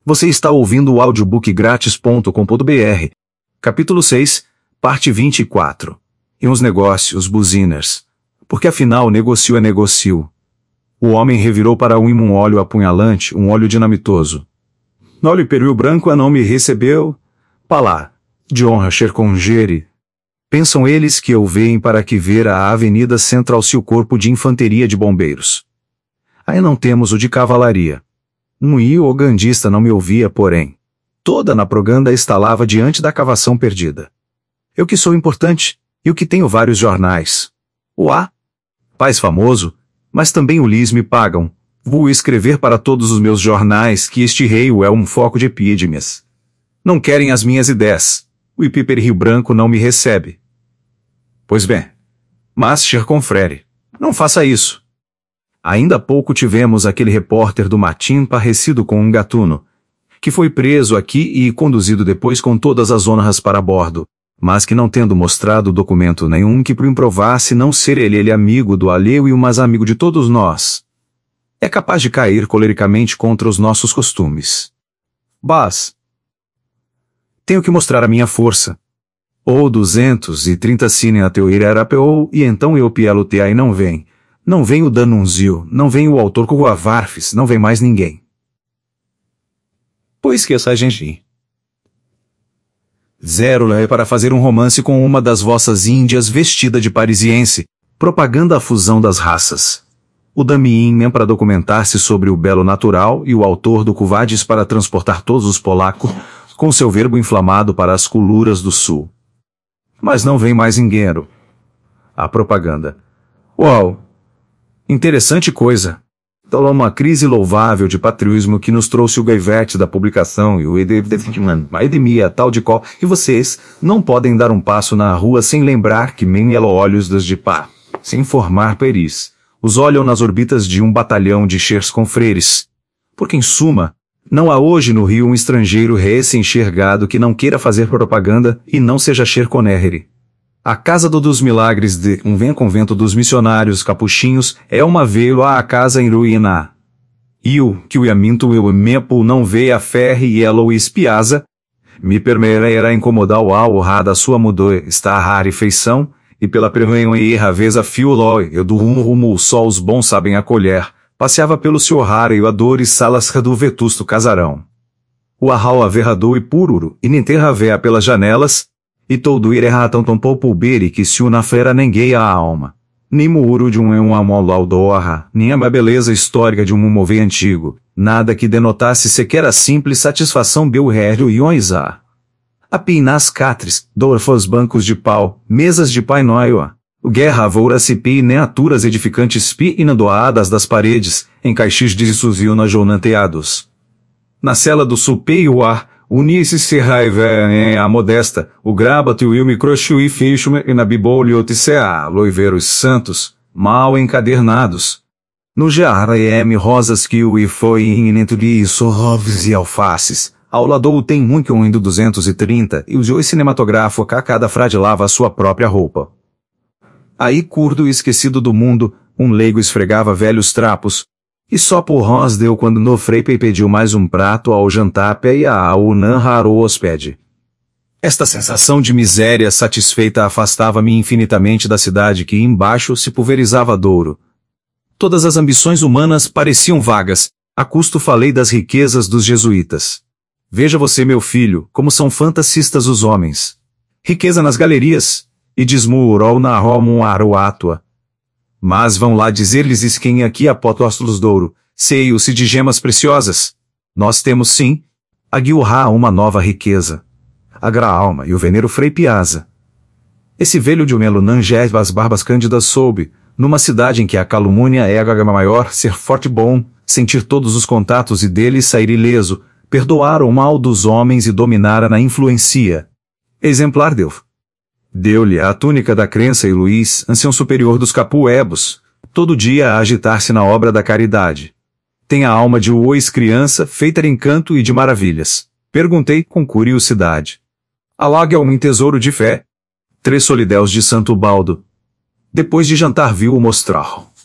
Você está ouvindo o audiobookgratis.com.br. Capítulo 6, parte 24. E uns negócios, buziners. Porque afinal negocio é negocio. O homem revirou para um óleo apunhalante, um óleo dinamitoso. Óleo peril branco a não me recebeu. Palá, de honra Shercongere. Pensam eles que eu veem para que ver a avenida central se o corpo de infantaria de bombeiros. Aí não temos o de cavalaria. Um iogandista não me ouvia, porém. Toda na propaganda estalava diante da cavação perdida. Eu que sou importante, e o que tenho vários jornais. Pais famoso, mas também o lis me pagam. Vou escrever para todos os meus jornais que este rei é um foco de epidemias. Não querem as minhas ideias. O Ipiper Rio Branco não me recebe. Pois bem. Mas, Sherconfrere, não faça isso. Ainda há pouco tivemos aquele repórter do Matim parecido com um gatuno, que foi preso aqui e conduzido depois com todas as honras para bordo, mas que não tendo mostrado documento nenhum que provasse não ser ele amigo do alheio e o mais amigo de todos nós, é capaz de cair colericamente contra os nossos costumes. Mas tenho que mostrar a minha força. Ou 230 cine a teu irarapeu e então eu pielo te aí não vem. Não vem o Danunzio, não vem o autor Coguavarfes, não vem mais ninguém. Pois que essa gente. Zero é para fazer um romance com uma das vossas índias vestida de parisiense, propaganda a fusão das raças. O Damien é para documentar-se sobre o belo natural e o autor do Cuvades para transportar todos os polacos com seu verbo inflamado para as coluras do sul. Mas não vem mais ninguém. A propaganda. Uau! Interessante coisa. Então uma crise louvável de patriotismo que nos trouxe o gaivete da publicação e o a edemia tal de qual, e vocês não podem dar um passo na rua sem lembrar que men olhos das de pá, sem formar peris, os olham nas orbitas de um batalhão de Sherconfreres. Porque em suma, não há hoje no Rio um estrangeiro recém-enxergado que não queira fazer propaganda e não seja Sherconere. A Casa dos Milagres de convento dos missionários capuchinhos é uma veio a casa em ruína. E o que o iaminto eu mepo não vê a ferre e ela o espiasa, me permeira incomodar o alra da sua mudou está a rarefeição, e pela prevenho e raveza fio loi, eu do rumo só os bons sabem acolher, passeava pelo seu raro e adores salas do vetusto casarão. O arral averrador e pururo, e nem terra véa pelas janelas, e todo ir erratão tampou pulbere que se una fera ninguém a alma. Nem muro de um amolaudorra, nem a beleza histórica de um movei antigo, nada que denotasse sequer a simples satisfação belrério e oizar. Apinas catres, dorfos bancos de pau, mesas de pai noio, o guerra voura se pi neaturas edificantes pi inadoadas das paredes, em caixis de suvio na jonanteados. Na cela do supeio ar, unia-se serraive a modesta, o grabato e o microchu e fichume e na bibolioticea, loiveiros santos, mal encadernados. No jarm rosas que o e foi inento de sorroves e alfaces, ao lado tem muito um indo 230 e os dois cinematográfico a cada frade lava a sua própria roupa. Aí curdo e esquecido do mundo, um leigo esfregava velhos trapos, e só por Ros deu quando no Freipe pediu mais um prato ao jantar e a Unan rarou hospede. Esta sensação de miséria satisfeita afastava-me infinitamente da cidade que embaixo se pulverizava douro. Todas as ambições humanas pareciam vagas, a custo falei das riquezas dos jesuítas. Veja você, meu filho, como são fantasistas os homens. Riqueza nas galerias, e desmurou na Romum aruatua. Mas vão lá dizer-lhes quem aqui apóstolos douro, seios-se de gemas preciosas. Nós temos sim, a Guilha uma nova riqueza. A Gra-alma e o veneiro Frei Piazza. Esse velho de Melunan geva as barbas cândidas soube, numa cidade em que a calúnia é a maior, ser forte e bom, sentir todos os contatos e dele sair ileso, perdoar o mal dos homens e dominar na influência. Exemplar deu-lhe a túnica da crença e Luís, ancião superior dos capuebos, todo dia a agitar-se na obra da caridade. Tem a alma de ois criança, feita de encanto e de maravilhas. Perguntei com curiosidade. Alague um tesouro de fé. 3 solidéus de Santo Baldo. Depois de jantar viu-o mostrar.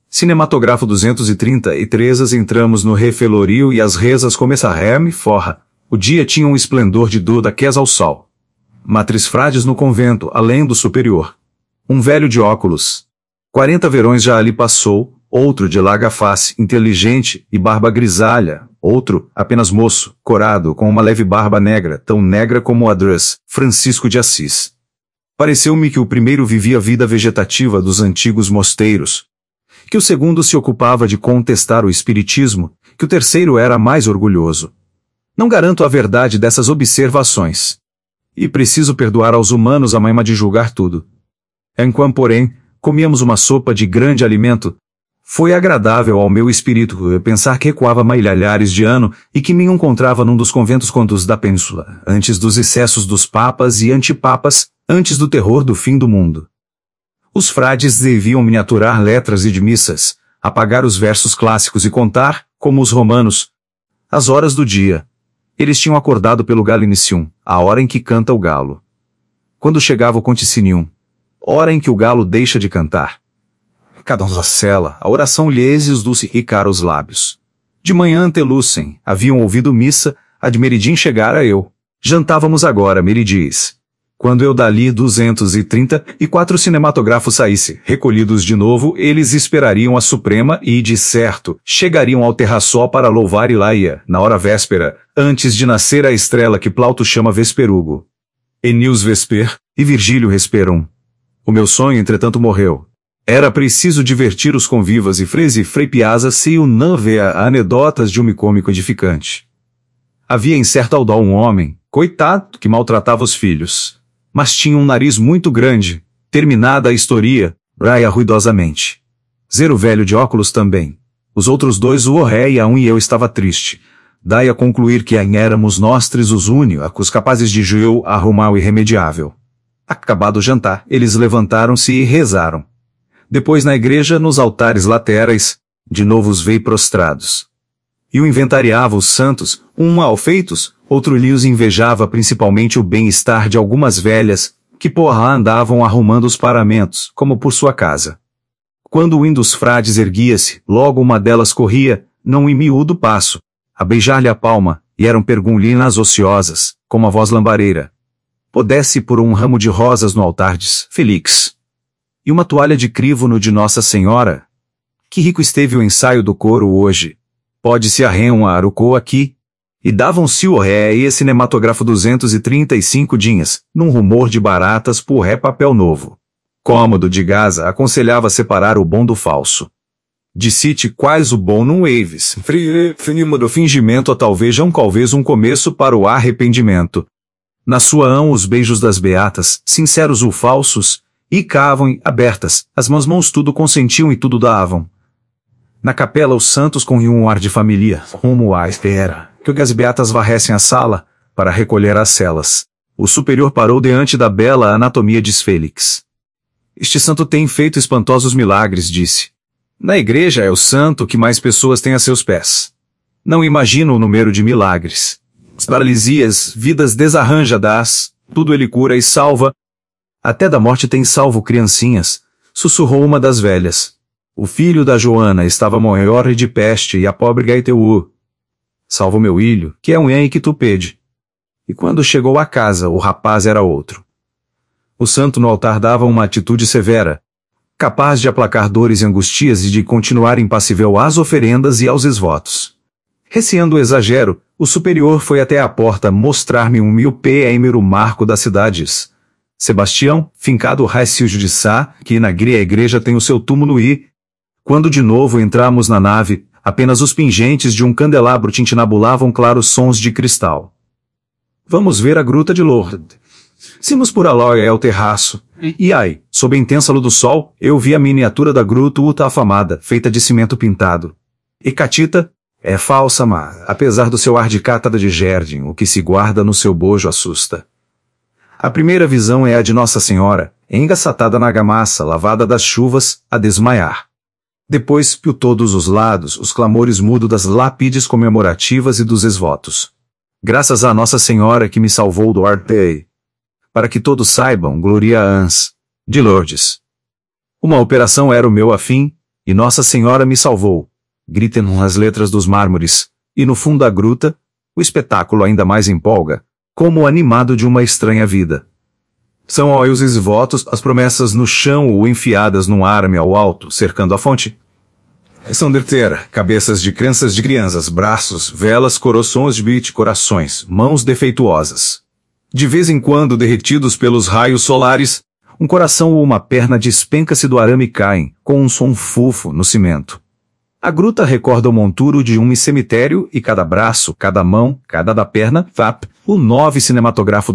Cinematógrafo 233. Entramos no refelorio e as rezas começaram forra. O dia tinha um esplendor de dor da queza ao sol. Matriz frades no convento, além do superior. Um velho de óculos. 40 verões já ali passou, outro de larga face, inteligente e barba grisalha, outro, apenas moço, corado, com uma leve barba negra, tão negra como a drus, Francisco de Assis. Pareceu-me que o primeiro vivia a vida vegetativa dos antigos mosteiros, que o segundo se ocupava de contestar o espiritismo, que o terceiro era mais orgulhoso. Não garanto a verdade dessas observações. E preciso perdoar aos humanos a maima de julgar tudo. Enquanto, porém, comíamos uma sopa de grande alimento, foi agradável ao meu espírito pensar que recuava milhares de anos e que me encontrava num dos conventos contos da península, antes dos excessos dos papas e antipapas, antes do terror do fim do mundo. Os frades deviam miniaturar letras e de missas, apagar os versos clássicos e contar, como os romanos, as horas do dia. Eles tinham acordado pelo galinicium, a hora em que canta o galo. Quando chegava o conticinium, hora em que o galo deixa de cantar. Cada um da cela, a oração lhes dulce e cara os lábios. De manhã antelucem, haviam ouvido missa, a de meridim chegara eu. Jantávamos agora, meridis. Quando eu dali 234 cinematógrafos saísse, recolhidos de novo, eles esperariam a Suprema e, de certo, chegariam ao terraçó para louvar Ilaia, na hora véspera, antes de nascer a estrela que Plauto chama Vesperugo. Enils Vesper, e Virgílio Resperum. O meu sonho, entretanto, morreu. Era preciso divertir os convivas e Frei Piazza se o não vê anedotas de um cômico edificante. Havia em certa aldeia um homem, coitado, que maltratava os filhos. Mas tinha um nariz muito grande. Terminada a historia, raia ruidosamente. Zero velho de óculos também. Os outros dois o orreia e eu estava triste. Daí a concluir que éramos nós três os únicos capazes de eu arrumar o irremediável. Acabado o jantar, eles levantaram-se e rezaram. Depois na igreja, nos altares laterais, de novo os veio prostrados. E o inventariava os santos, um mal feitos, outro lhes invejava principalmente o bem-estar de algumas velhas, que por lá andavam arrumando os paramentos, como por sua casa. Quando o hino dos frades erguia-se, logo uma delas corria, não em miúdo passo, a beijar-lhe a palma, e eram pergunlinas ociosas, como a voz lambareira. Pudesse por um ramo de rosas no altar de Felix. E uma toalha de crivo no de Nossa Senhora? Que rico esteve o ensaio do coro hoje. Pode-se arremar o co aqui. E davam-se o ré e cinematógrafo 235 dinhas, num rumor de baratas por ré papel novo. Cômodo de Gaza aconselhava separar o bom do falso. Disse-te quais o bom não waves, finima do fingimento a talvez um começo para o arrependimento. Na sua ão os beijos das beatas, sinceros ou falsos, e cavam abertas, as mãos tudo consentiam e tudo davam. Na capela os santos com um ar de família, rumo à espera, que as beatas varressem a sala, para recolher as celas. O superior parou diante da bela anatomia de Félix. Este santo tem feito espantosos milagres, disse. Na igreja é o santo que mais pessoas tem a seus pés. Não imagino o número de milagres. As paralisias, vidas desarranjadas, tudo ele cura e salva. Até da morte tem salvo criancinhas, sussurrou uma das velhas. O filho da Joana estava maior de peste e a pobre Gaiteu. Salva o meu ilho, que é um hen que tu pede. E quando chegou à casa, o rapaz era outro. O santo no altar dava uma atitude severa, capaz de aplacar dores e angustias e de continuar impassível às oferendas e aos esvotos. Receando o exagero, o superior foi até a porta mostrar-me um milpêmero marco das cidades. Sebastião, fincado Raiciljo de Sá, que na igreja tem o seu túmulo e... Quando de novo entramos na nave, apenas os pingentes de um candelabro tintinabulavam claros sons de cristal. Vamos ver a gruta de Lourdes. Simos por Alóia é o terraço. E ai, sob a intensa luz do sol, eu vi a miniatura da gruta ultra afamada, feita de cimento pintado. E Catita? É falsa, mas, apesar do seu ar de cátada de jardim, o que se guarda no seu bojo assusta. A primeira visão é a de Nossa Senhora, engaçatada na gamassa, lavada das chuvas, a desmaiar. Depois, por todos os lados, os clamores mudos das lápides comemorativas e dos esvotos. Graças a Nossa Senhora que me salvou do Artei. Para que todos saibam, Gloria Ans, de Lourdes. Uma operação era o meu afim, E Nossa Senhora me salvou, gritam as letras dos mármores, e no fundo da gruta, o espetáculo ainda mais empolga, como o animado de uma estranha vida. São olhos e votos, as promessas no chão ou enfiadas num arame ao alto, cercando a fonte. São cabeças de crianças, braços, velas, corações de bit, corações, mãos defeituosas. De vez em quando, derretidos pelos raios solares, um coração ou uma perna despenca-se do arame e caem, com um som fofo, no cimento. A gruta recorda o monturo de um cemitério e cada braço, cada mão, cada da perna, o 9 cinematográfico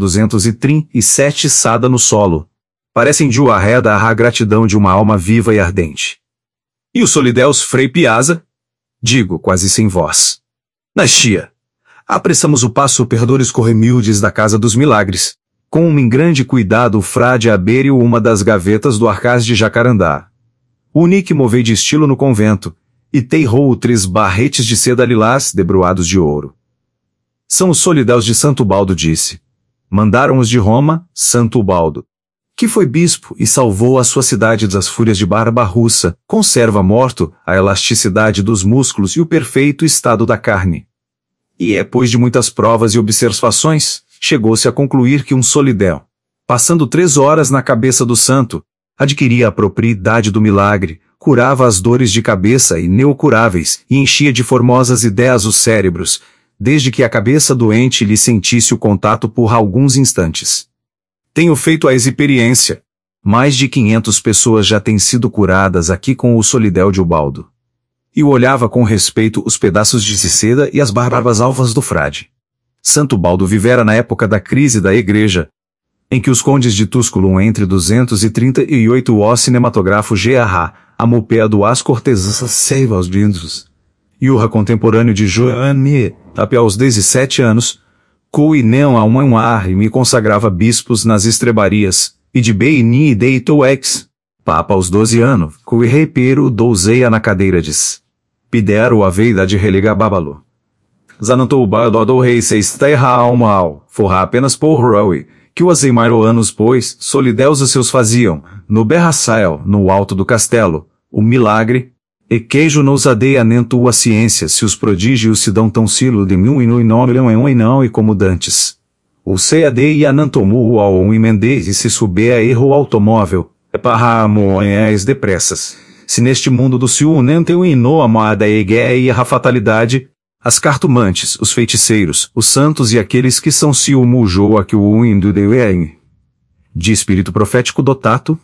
237 sada no solo. Parecem de arreda a gratidão de uma alma viva e ardente. E o solideus Frei Piazza? Digo, quase sem voz. Nascia. Apressamos o passo perdores corremildes da Casa dos Milagres. Com um grande cuidado o frade abriu uma das gavetas do arcaz de Jacarandá. Unique movei de estilo no convento, e teirrou 3 barretes de seda lilás debruados de ouro. São os solideus de Santo Ubaldo, disse. Mandaram-os de Roma, Santo Ubaldo, que foi bispo e salvou a sua cidade das fúrias de barba russa, conserva morto a elasticidade dos músculos e o perfeito estado da carne. E depois de muitas provas e observações, chegou-se a concluir que um solideu, passando 3 horas na cabeça do santo, adquiria a propriedade do milagre, curava as dores de cabeça incuráveis e enchia de formosas ideias os cérebros, desde que a cabeça doente lhe sentisse o contato por alguns instantes. Tenho feito a experiência. Mais de 500 pessoas já têm sido curadas aqui com o solideu de Ubaldo. E olhava com respeito os pedaços de seda e as barbas alvas do frade. Santo Ubaldo vivera na época da crise da igreja, em que os condes de Túsculum entre 238 o cinematográfico G.A. a mopea do as cortesãs seiva aos brindos. E o contemporâneo de Joanne, até aos 17 anos, coi não a um ar e me consagrava bispos nas estrebarias, e de Beini e deitou ex, papa aos 12 anos, coi repero douzeia na cadeira diz. Pidero a veida de religa bábalo. Zanantou o bardo do rei seis terra almal, forra apenas por Rowe, que os anos pois, solideus os seus faziam, no berraçael, no alto do castelo, o milagre, e queijo nos adeia nem tua ciência se os prodígios se dão tão silo de mil e não e como dantes. O cead e anantomu ao um emendez e se subir a erro automóvel, é para amoés depressas. Se neste mundo do ciú nem teu ino amada e a fatalidade, as cartomantes, os feiticeiros, os santos e aqueles que são ciúmo joa que o indo de espírito profético dotato,